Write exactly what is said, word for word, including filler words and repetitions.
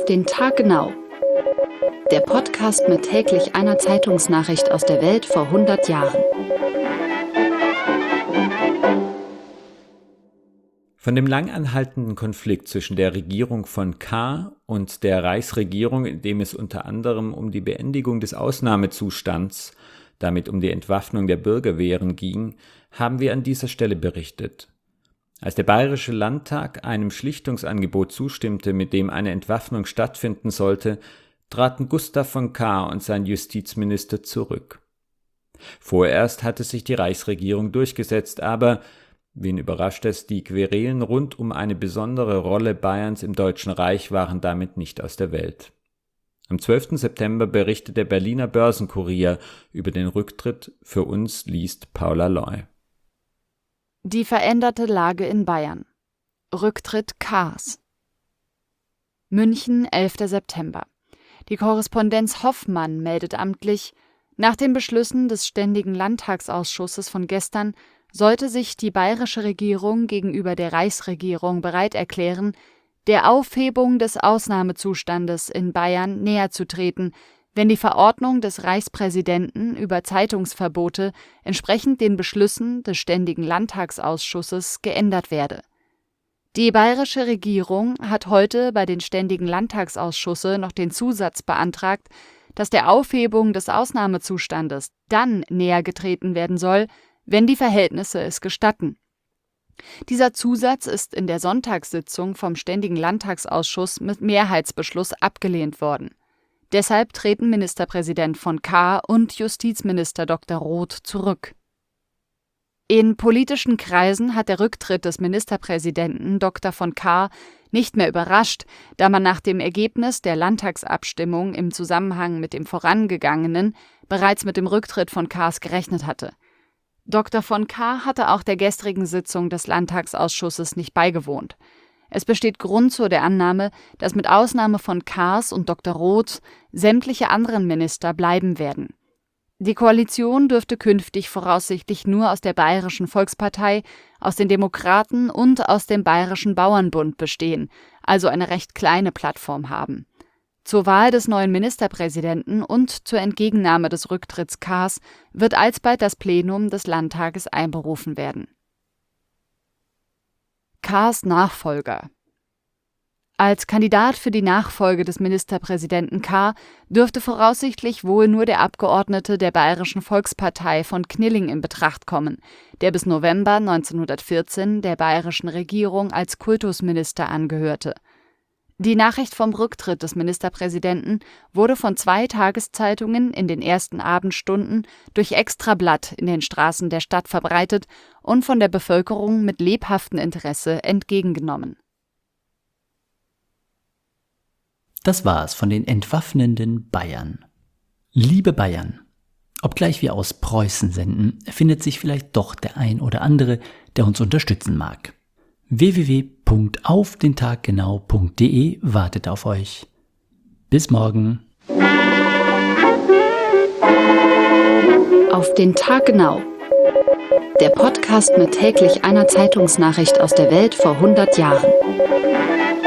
den Tag genau. Der Podcast mit täglich einer Zeitungsnachricht aus der Welt vor hundert Jahren. Von dem lang anhaltenden Konflikt zwischen der Regierung von Kahr und der Reichsregierung, in dem es unter anderem um die Beendigung des Ausnahmezustands, damit um die Entwaffnung der Bürgerwehren ging, haben wir an dieser Stelle berichtet. Als der Bayerische Landtag einem Schlichtungsangebot zustimmte, mit dem eine Entwaffnung stattfinden sollte, traten Gustav von Kahr und sein Justizminister zurück. Vorerst hatte sich die Reichsregierung durchgesetzt, aber wen überrascht es, die Querelen rund um eine besondere Rolle Bayerns im Deutschen Reich waren damit nicht aus der Welt. Am zwölften September berichtet der Berliner Börsenkurier über den Rücktritt. Für uns liest Paula Loy. Die veränderte Lage in Bayern. Rücktritt Kahrs. München, elfter September. Die Korrespondenz Hoffmann meldet amtlich: Nach den Beschlüssen des Ständigen Landtagsausschusses von gestern sollte sich die bayerische Regierung gegenüber der Reichsregierung bereit erklären, der Aufhebung des Ausnahmezustandes in Bayern näher zu treten, wenn die Verordnung des Reichspräsidenten über Zeitungsverbote entsprechend den Beschlüssen des Ständigen Landtagsausschusses geändert werde. Die bayerische Regierung hat heute bei den Ständigen Landtagsausschüsse noch den Zusatz beantragt, dass der Aufhebung des Ausnahmezustandes dann näher getreten werden soll, wenn die Verhältnisse es gestatten. Dieser Zusatz ist in der Sonntagssitzung vom Ständigen Landtagsausschuss mit Mehrheitsbeschluss abgelehnt worden. Deshalb treten Ministerpräsident von Kahr und Justizminister Doktor Roth zurück. In politischen Kreisen hat der Rücktritt des Ministerpräsidenten Doktor von Kahr nicht mehr überrascht, da man nach dem Ergebnis der Landtagsabstimmung im Zusammenhang mit dem vorangegangenen bereits mit dem Rücktritt von Kahrs gerechnet hatte. Doktor von Kahr hatte auch der gestrigen Sitzung des Landtagsausschusses nicht beigewohnt. Es besteht Grund zu der Annahme, dass mit Ausnahme von Kahrs und Doktor Roth sämtliche anderen Minister bleiben werden. Die Koalition dürfte künftig voraussichtlich nur aus der Bayerischen Volkspartei, aus den Demokraten und aus dem Bayerischen Bauernbund bestehen, also eine recht kleine Plattform haben. Zur Wahl des neuen Ministerpräsidenten und zur Entgegennahme des Rücktritts Kahrs wird alsbald das Plenum des Landtages einberufen werden. Kahrs Nachfolger. Als Kandidat für die Nachfolge des Ministerpräsidenten Kahr dürfte voraussichtlich wohl nur der Abgeordnete der Bayerischen Volkspartei von Knilling in Betracht kommen, der bis November neunzehnhundertvierzehn der bayerischen Regierung als Kultusminister angehörte. Die Nachricht vom Rücktritt des Ministerpräsidenten wurde von zwei Tageszeitungen in den ersten Abendstunden durch Extrablatt in den Straßen der Stadt verbreitet und von der Bevölkerung mit lebhaftem Interesse entgegengenommen. Das war's von den entwaffnenden Bayern. Liebe Bayern, obgleich wir aus Preußen senden, findet sich vielleicht doch der ein oder andere, der uns unterstützen mag. w w w punkt auf den tag genau punkt de wartet auf euch. Bis morgen. Auf den Tag genau. Der Podcast mit täglich einer Zeitungsnachricht aus der Welt vor hundert Jahren.